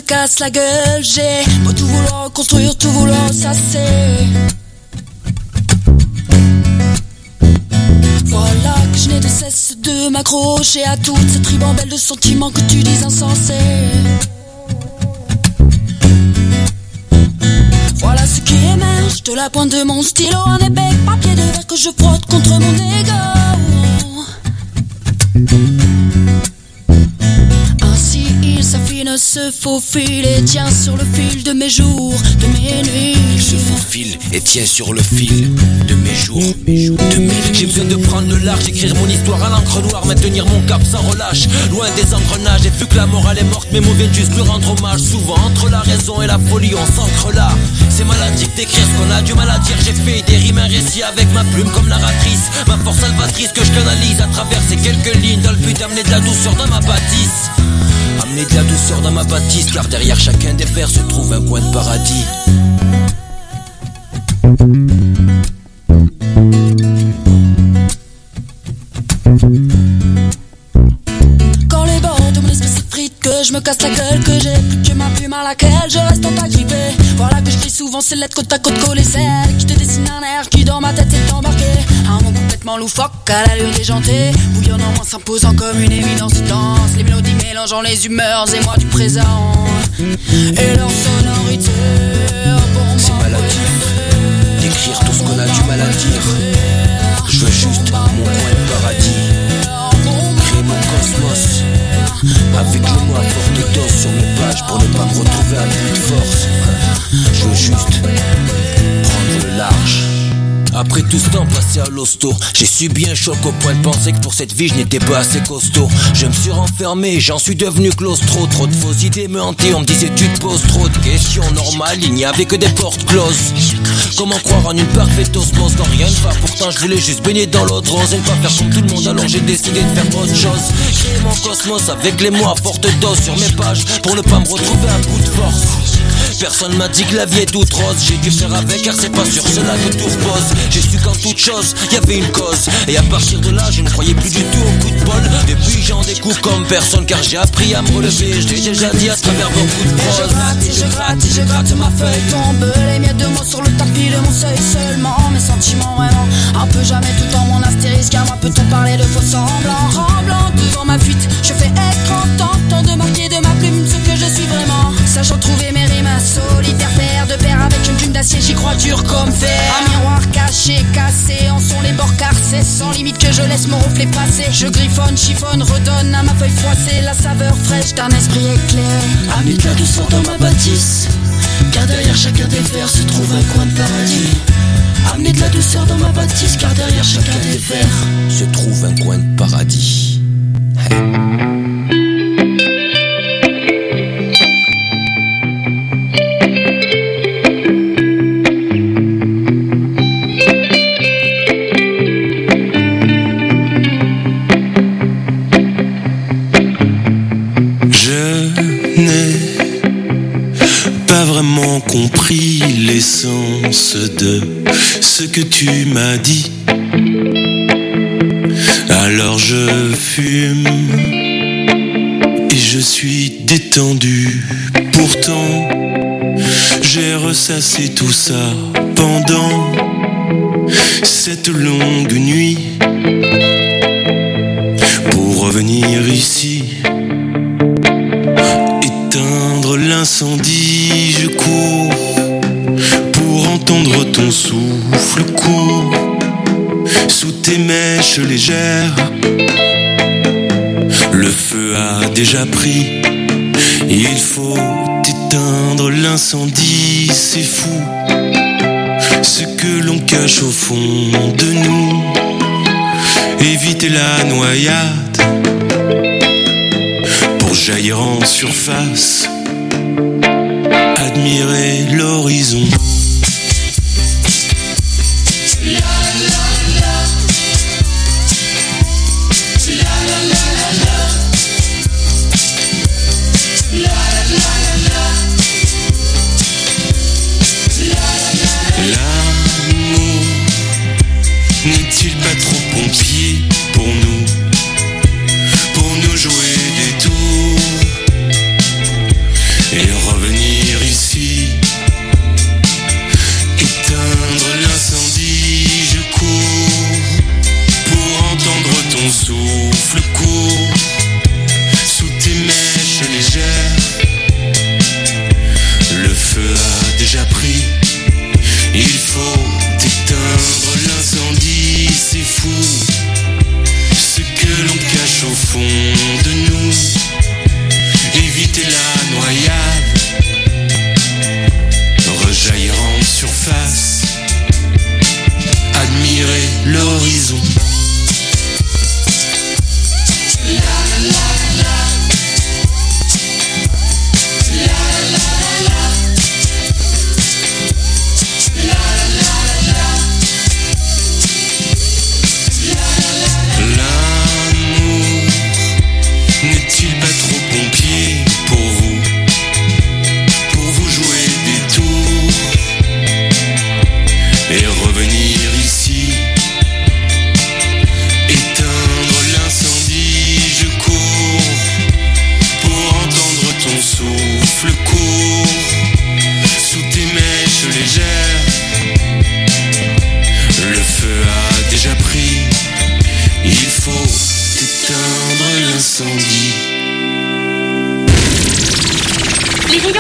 casse la gueule. J'ai beau tout vouloir construire, tout vouloir s'asser. Voilà que je n'ai de cesse de m'accrocher à toute cette ribambelle de sentiments que tu dis insensés. Voilà ce qui émerge de la pointe de mon stylo, un épais papier de verre que je frotte contre mon ego. Ainsi il s'affine, se faufile et tient sur le fil de mes jours, de mes nuits. Il se faufile et tient sur le fil de mes jours, de mes nuits. J'ai besoin de prendre le large, écrire mon histoire à l'encre noire, maintenir mon cap sans relâche, loin des engrenages. Et vu que la morale est morte, mes mots viennent juste lui rendre hommage. Souvent entre la raison et la folie on s'ancre là. C'est maladif d'écrire ce qu'on a du mal à dire. J'ai fait des rimes, un récit avec ma plume comme narratrice, ma force salvatrice que je canalise à travers ces quelques lignes, dans le but d'amener de la douceur dans ma bâtisse. Amener de la douceur dans ma bâtisse, car derrière chacun des vers se trouve un coin de paradis. Quand les bords de mon esprit s'effritent, que je me casse la gueule, que j'ai plus que ma plume à laquelle je reste agrippé. Voilà que j'écris souvent ces lettres côte à côte collées, celles qui te dessinent un air qui dans ma tête s'est embarqué. Un mot complètement loufoque à l'allure déjantée, bouillonnant moins s'imposant comme une évidence dense. Les mélodies mélangeant les humeurs et moi du présent et leur sonorité. C'est maladif d'écrire tout ce qu'on a du mal à dire. Je veux juste mon coin de paradis, créer mon cosmos avec les mots à forte dose sur mes pages pour ne pas me retrouver à bout de force. Je veux juste prendre le large. Après tout ce temps passé à l'hosto, j'ai subi un choc au point de penser que pour cette vie je n'étais pas assez costaud. Je me suis renfermé, j'en suis devenu claustro. Trop de fausses idées me hantaient, on me disait tu te poses trop de questions normales, il n'y avait que des portes closes. Comment croire en une parfaite osmose quand rien ne va? Pourtant je voulais juste baigner dans l'eau de rose et ne pas faire comme tout le monde, alors j'ai décidé de faire autre chose. Créer mon cosmos avec les mots à forte dose sur mes pages pour ne pas me retrouver à bout de force. Personne m'a dit que la vie est toute rose, j'ai dû faire avec car c'est pas sur cela que tout repose. J'ai su qu'en toute chose, y avait une cause, et à partir de là je ne croyais plus du tout au coup de bol. Depuis j'en découvre comme personne car j'ai appris à me relever. Je l'ai déjà dit à travers beaucoup de prose. Je gratte ma feuille tombe, les miettes de mots sur le tapis de mon seuil seulement. Mes sentiments vraiment, un peu jamais tout en mon astérisque, car moi peut-on parler de faux semblants. Remblant devant ma fuite, je fais écran tentant de marquer de ma plume ce que je suis vraiment. Sachant trouver mes rimes solitaires, paire de pair avec une plume d'acier, j'y crois dur comme fer. Un miroir caché, cassé, en sont les bords carcés, sans limite que je laisse mon reflet passer. Je griffonne, chiffonne, redonne à ma feuille froissée la saveur fraîche d'un esprit éclairé. Amener de la douceur dans ma bâtisse, car derrière chacun des vers se trouve un coin de paradis. Amener de la douceur dans ma bâtisse, car derrière chacun des vers se trouve un coin de paradis. Hey. Compris l'essence de ce que tu m'as dit. Alors je fume et je suis détendu. Pourtant j'ai ressassé tout ça pendant cette longue nuit pour revenir ici, éteindre l'incendie. Je cours pour entendre ton souffle court sous tes mèches légères. Le feu a déjà pris, il faut éteindre l'incendie. C'est fou ce que l'on cache au fond de nous. Éviter la noyade pour jaillir en surface. Admirer l'horizon. L'amour n'est-il pas trop pompier pour nous jouer des tours et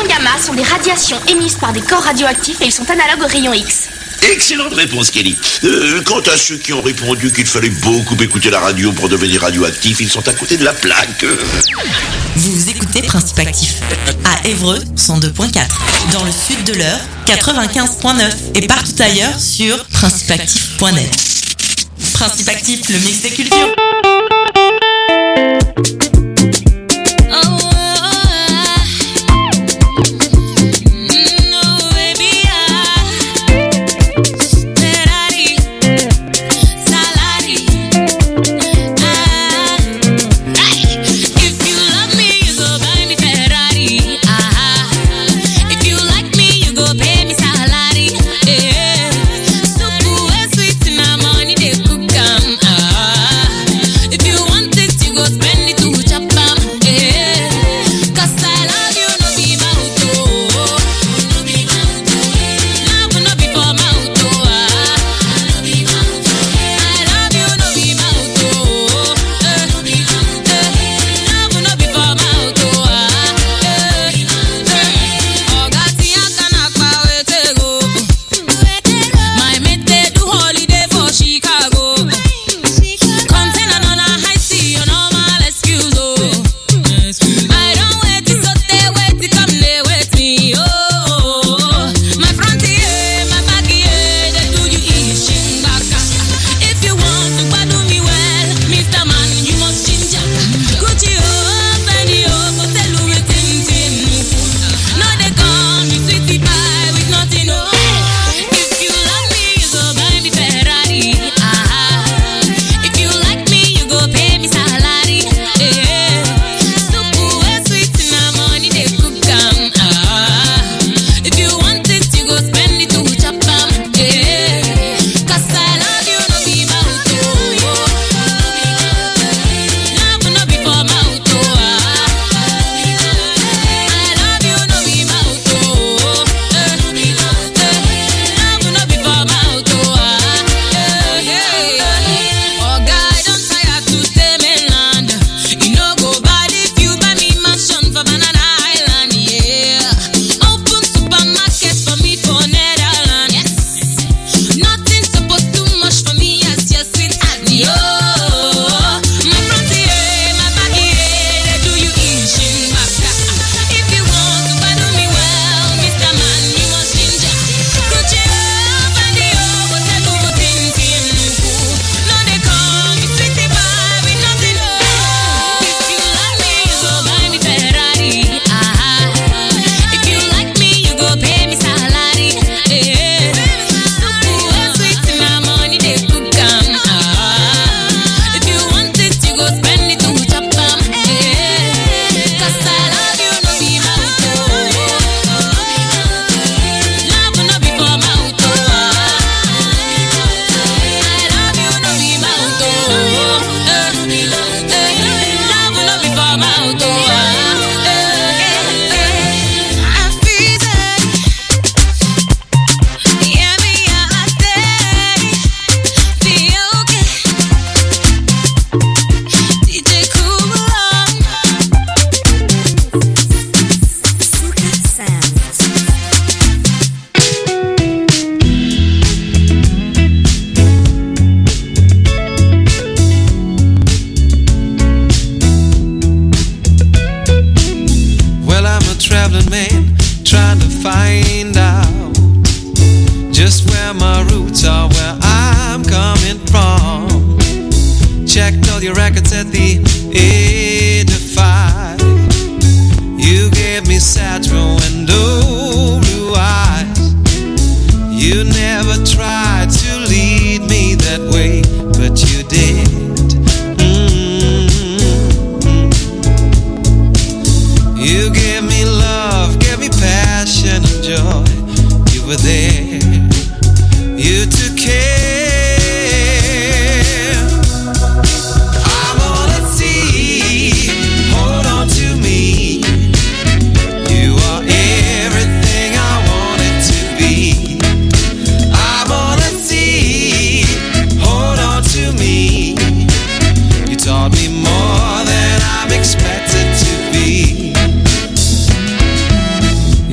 rayons gamma sont des radiations émises par des corps radioactifs et ils sont analogues aux rayons X. Excellente réponse, Kelly. Quant à ceux qui ont répondu qu'il fallait beaucoup écouter la radio pour devenir radioactif, ils sont à côté de la plaque. Vous écoutez Principe Actif à Évreux 102.4, dans le sud de l'Eure 95.9 et partout ailleurs sur principeactif.net. Principe Actif, le mix des cultures.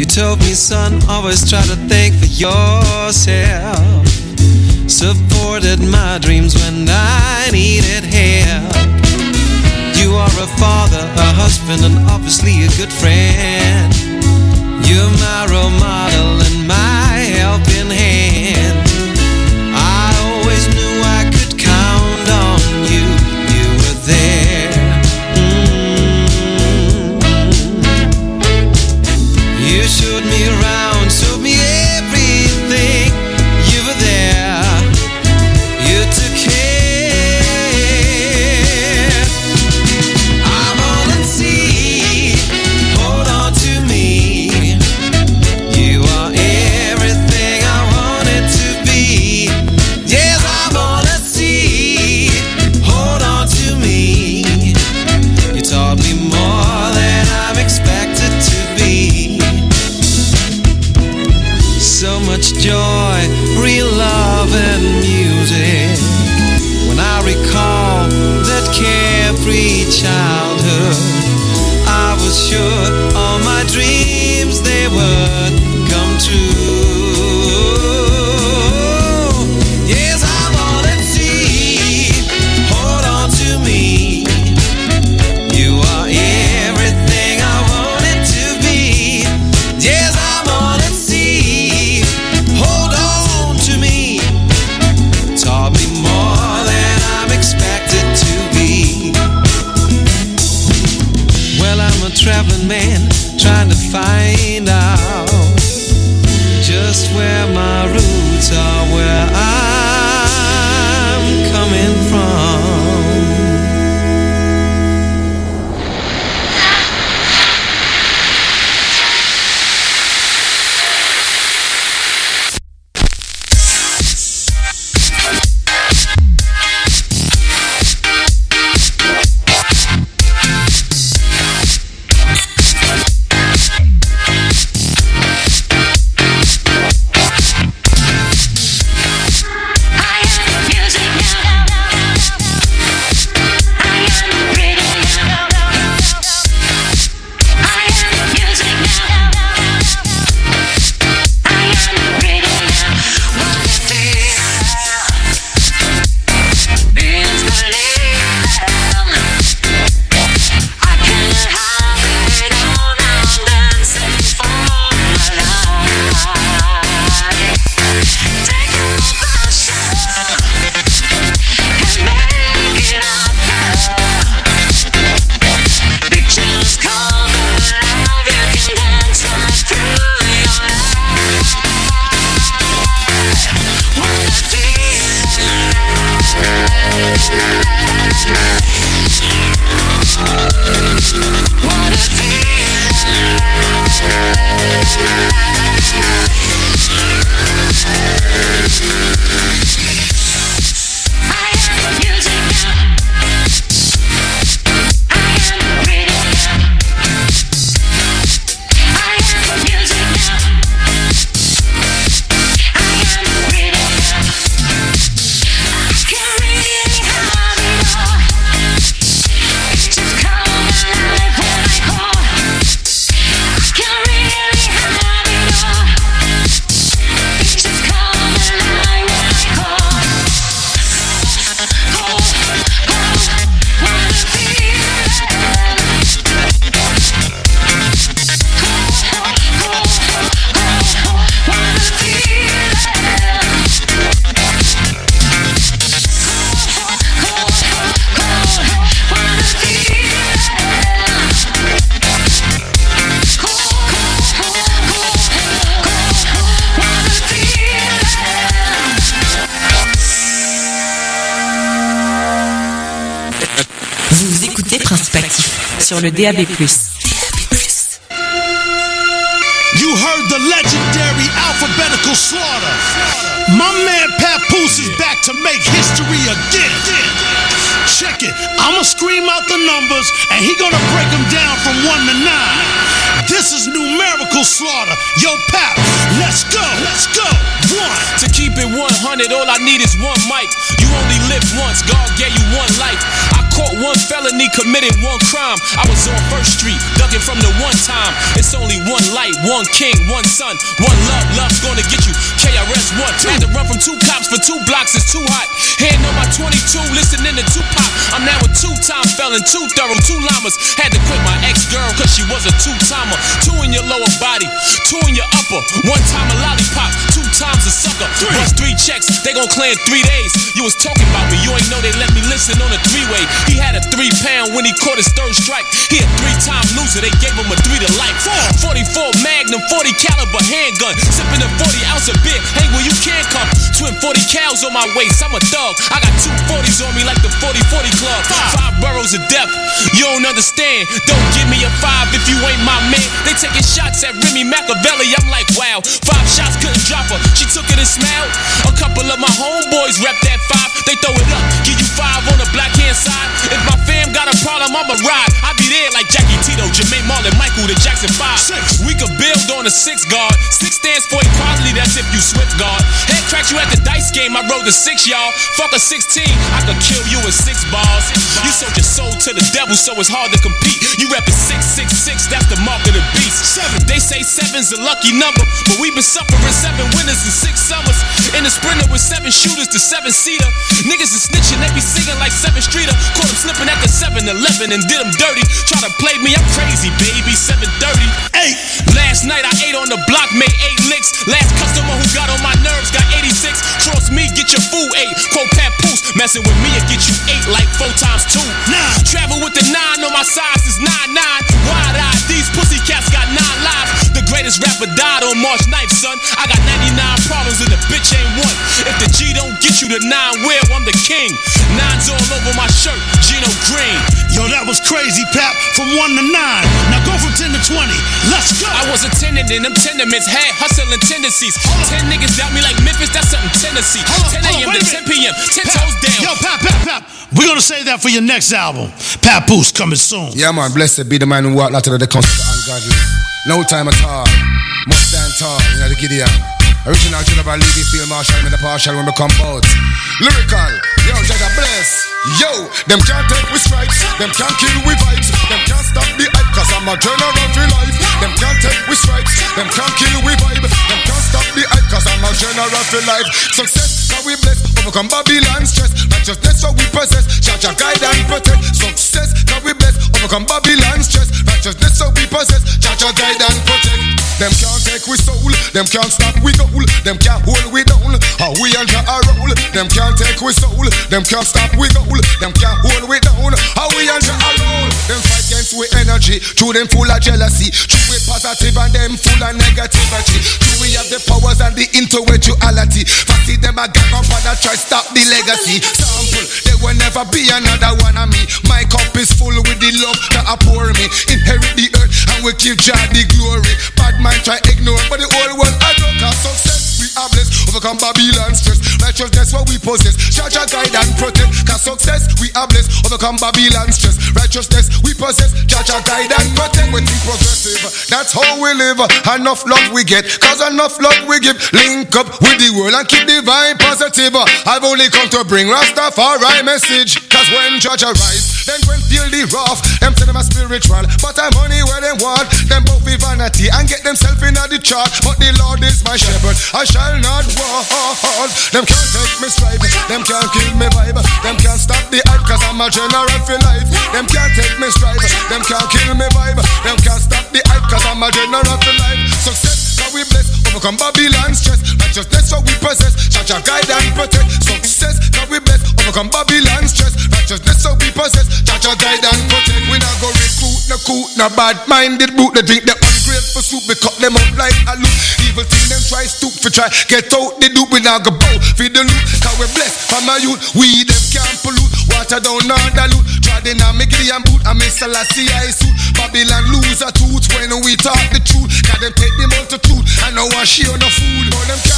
You told me, son, always try to think for yourself. Supported my dreams when I needed help. You are a father, a husband, and obviously a good friend. You're my role model and my helping hand. I always knew I could count on you. You were there. You showed me around, showed me everything. You were there. You took care. I'm on at sea. Hold on to me. You are everything I wanted to be. Yes, I'm on at sea. Hold on to me. You taught me more than I'm expected to be. So much joy, real love and music. When I recall that carefree childhood, I was sure all my dreams, they would come true. Yes, I'm on at sea. Hold on to me. You are everything I wanted to be. Yes, I'm on at sea. Hold on to me. Taught me more than I'm expected to be. Well, I'm a traveling man trying to find out just where my roots are, where I'm coming from. Sur le DAB+. You heard the legendary alphabetical slaughter. My man Papoose is back to make history again. Check it. I'ma scream out the numbers and he gonna break them down from 1 to 9. This is numerical slaughter. Yo, Pap, let's go. Let's go. 1. To keep it 100, all I need is one mic. You only live once. God gave you one life. I caught one felony, committed one crime. I was on First Street, ducking from the one time. It's only one light, one king, one son, one love. Love's gonna get you. KRS-One. Had to run from 2 cops for 2 blocks. It's too hot. Hand on my 22, listening to Tupac. I'm now a 2-time felon, 2 thorough, 2 llamas. Had to quit my ex-girl cause she was a 2-timer. 2 in your lower body, 2 in your upper. 1 time a lollipop, 2 times a sucker. Bust 3 checks, they gon' clear in 3 days. You was talking about me, you ain't know they let me listen on a 3-way. He had a 3-pound when he caught his 3rd strike. He a 3-time loser, they gave him a 3 to life. 44 Magnum, 40 caliber handgun. Sipping a 40 ounce of beer, hang where you can come. Twin 40 cows on my waist, I'm a thug. I got 2 40s on me like the 40-40 club. 5 boroughs of death, you don't understand. Don't give me a 5 if you ain't my man. They taking shots at Remy Machiavelli, I'm like wow. 5 shots couldn't drop her, she took it and smiled. A couple of my homeboys rep that 5, they throw it up, give you 5 on the black hand side. If my fam got a problem, I'ma ride. I be there like Jackie Tito, Jermaine Marlon, Michael, the Jackson 5. We could build on a 6 guard. 6 stands for equality, that's if you swift guard. Head cracked you at the dice game, I rode the 6, y'all. Fuck a 16, I could kill you in 6 bars. You sold your soul to the devil, so it's hard to compete. You reppin' 666, that's the mark of the beast. 7, they say 7's a lucky number, but we been suffering 7 winters and 6 summers. In the Sprinter with 7 shooters to 7-seater. Niggas is snitching, they be singing like 7th Streeter. Caught him slipping at the 7-Eleven and did him dirty. Try to play me, I'm crazy, baby. 7:30. 8. Last night I ate on the block, made 8 licks. Last customer who got on my nerves got 86. Cross me, get your food 8. Quote Papoose, messing with me and get you 8 like 4 times 2. 9. Travel with the 9 on my size is 9-9. Wide-eyed, these pussy cats got 9 lives. The greatest rapper died on March 9th, son. I got 99 problems and the bitch ain't one. If the G don't get you the 9 wheel, I'm the king. 9's all over my shirt, Gino Green. Yo, that was crazy, Pap, from 1 to 9. Now go from 10 to 20. Let's go. I was a tenant in them tenements, had hustling tendencies. 10 niggas doubt me like Memphis, that's something Tennessee. 10 a.m. to 10 p.m., 10 toes down. Yo, Pap, we're gonna save that for your next album. Papoose coming soon. Yeah, man, blessed be the man who walked out of the country to ungodly. No time at all. Must stand tall, you know the Gideon. Original to never leave the field marshal, and the partial when we come out. Lyrical, yo, Jaja bless. Yo, them can't take we stripes, them can't kill we vibes, them can't stop the hype, cause I'm a general for life. Them can't take we stripes, them can't kill we vibe, them can't stop the hype, cause I'm a general for life. Success, how we bless, overcome Babylon stress. Righteousness, what we possess, Jaja guide and protect. Success, how we bless, overcome Babylon stress. Righteousness, what we possess, Jaja guide and protect. Them can't take we soul, them can't stop we goal, them can't hold we down. How we enter a roll, them can't take we soul, them can't stop we goal, them can't hold we down. How we enter a roll, them fight against we energy, true them full of jealousy, true we positive and them full of negativity. True we have the powers and the intellectuality. Fancy them a gang up and a try stop the legacy. Sample, there will never be another one of me. My cup is full with the love that I pour me. Inherit the earth and we give Jah the glory. Bad mind try ignore, but the old one I don't have success. We are blessed, overcome Babylon stress. Righteousness what we possess, Jaja guide and protect. Cause success we are blessed, overcome Babylon stress. Righteousness we possess, Jaja guide and protect. We think progressive, that's how we live. Enough love we get, cause enough love we give. Link up with the world and keep the vibe positive. I've only come to bring Rastafari message. Cause when Jaja rise, then when feel the rough, them say them a spiritual, but I'm money where they want. Them both be vanity and get themselves in the chart. But the Lord is my shepherd, I shall not walk. Them can't take me stripe, them can't kill me vibe, them can't stop the hype, cause I'm a general for life. Them can't take me stripe, them can't kill me vibe, them can't stop the hype, cause I'm a general for life. Success, how we bless, overcome Babylon stress. Righteousness, what we possess, Jaja guide and protect. Success, how we bless, overcome Babylon stress. Righteousness, how we possess, Jaja guide and protect. We not go recruit, no coot, no bad-minded boot. They drink the ungrateful soup, we cut them up like a loop. Evil thing them try stoop for try get out the dupe. We not go bow for the loot, cause we blessed from my youth. We them can't pollute, water down on the loot. Trodden on me Gideon boot, and me Selassie I suit. Babylon lose a tooth when we talk the truth, cause them take them out the truth, and now I share no food. No, them can't take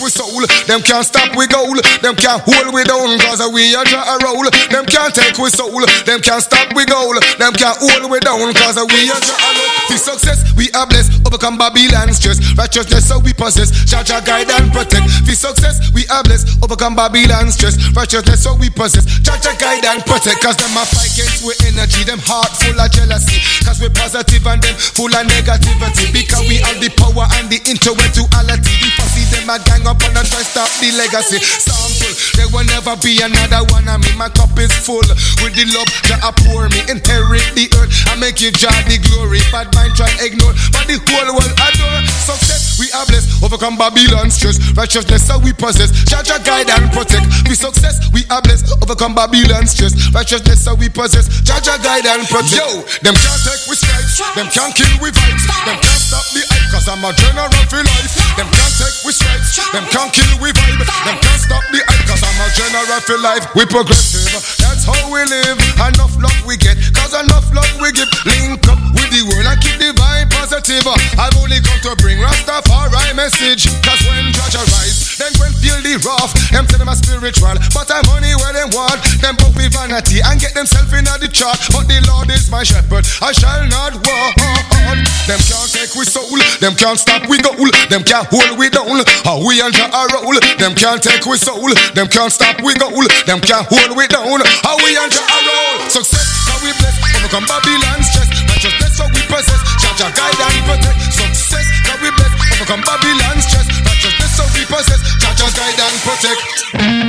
we soul. Them can't stop we goal. Them can't hold we down cause we a draw a roll. Them can't take we soul. Them can't stop we goal. Them can't hold we down cause we a draw a roll. For success we are blessed. Overcome Babylon's stress. Righteousness so we possess. Jah guide and protect. For success we are blessed. Overcome Babylon's stress. Righteousness so we possess. Jah guide and protect. Cause them a fight against we energy. Them heart full of jealousy. Cause we positive and them full of negativity. Because we have the power and the intellectuality. If I see them a gang up and I try stop the legacy. Sample, there will never be another one of me. My cup is full with the love that I pour me. Inherit the earth and make you jar the glory. Bad mind try ignore, but the whole world adore. Success we are blessed, overcome Babylon's stress. Righteousness so we possess. Jah guide and protect. With success we are blessed, overcome Babylon's stress. Righteousness so we possess. Jah guide and protect. Yo, them can't take we stripes, them can't kill we vibes, them can't stop the hype. Cause I'm a general for life. Them can't take we stripes, them can't kill we vibe, them can't stop the hype. Cause I'm a general for life. We progressive, that's how we live. Enough love we get, cause enough love we give. Link up with the world and keep the vibe positive. I've only come to bring Rastafari message. Cause when Jah rise, then when feel the wrath. Them say them a spiritual, but I'm money where them want. Them both with vanity and get themselves in the chart. But the Lord is my shepherd, I shall not walk. Them can't take we soul, them can't stop we goal. Them can't hold we down, how we and Jah a roll. Them can't take we soul, them can't stop we goal. Them can't hold we down, how we and Jah a roll. Success, how we bless, overcome Babylon's stress. Righteousness, how we possess, Jah guide and protect. Success, how we bless, overcome Babylon's stress. Righteousness, how we possess, Jah guide and protect.